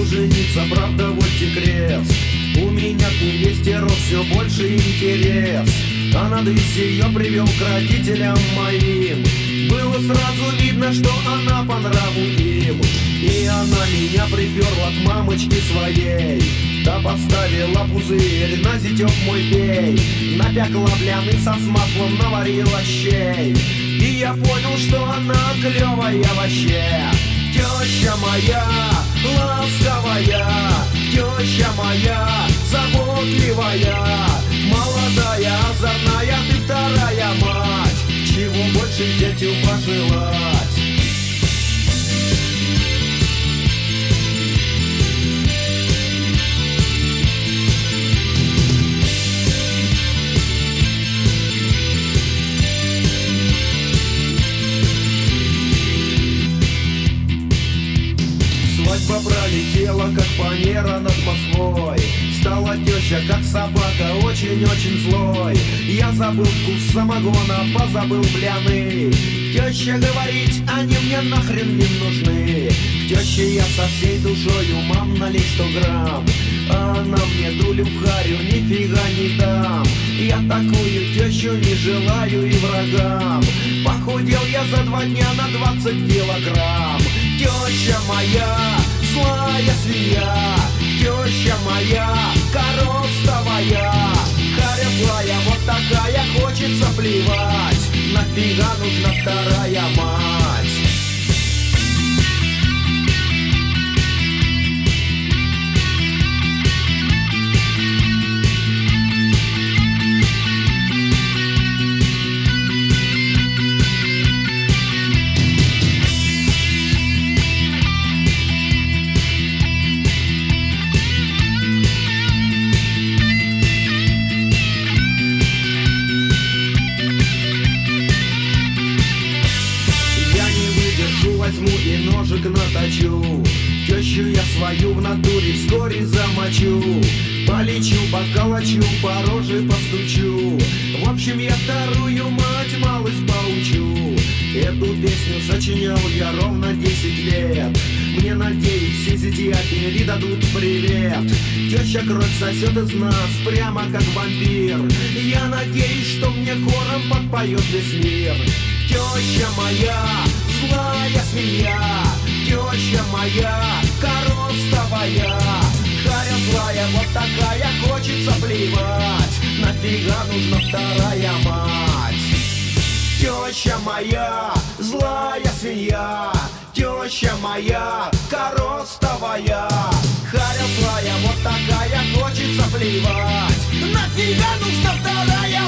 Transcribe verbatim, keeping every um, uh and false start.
жениться, правда вот и крест. У меня к невесте рос все больше интерес. А надысь ее привел к родителям моим. Было сразу видно, что она по нраву им. И она меня приперла к мамочке своей. Та подставила пузырь, на зятек мой пей. Напекла бляныса с маслом, наварила щей. И я понял, что она клевая вообще. Теща моя ласковая, теща моя заботливая, молодая, озорная, ты вторая мать. Чего больше зятю пожелать? Свадьба пролетела, как фанера над Москвой. Стала теща, как собака, очень-очень злой. Я забыл вкус самогона, позабыл бляны. Теща говорить, они мне нахрен не нужны. К теще я со всей душою, мам, налей сто грамм. А она мне дулю в харю, нифига не дам. Я такую тещу не желаю и врагам. Похудел я за два дня на двадцать килограмм. Теща моя злая свинья, теща моя коростовая. Харя злая вот такая, хочется плевать. Нафига нужна вторая мать? Возьму и ножик наточу. Тещу я свою в натуре вскоре замочу. Полечу, поколочу, по роже постучу. В общем, я вторую мать малость поучу. Эту песню сочинял я ровно десять лет. Мне, надеюсь, все зятья передадут привет. Теща кровь сосет из нас, прямо как вампир. Я надеюсь, что мне хором подпоет весь мир. Теща моя злая свинья, теща моя коростовая. Харя злая вот такая, хочется плевать. Нафига нужна вторая мать? Теща моя злая свинья, теща моя коростовая. Харя злая вот такая, хочется плевать. Нафига нужна вторая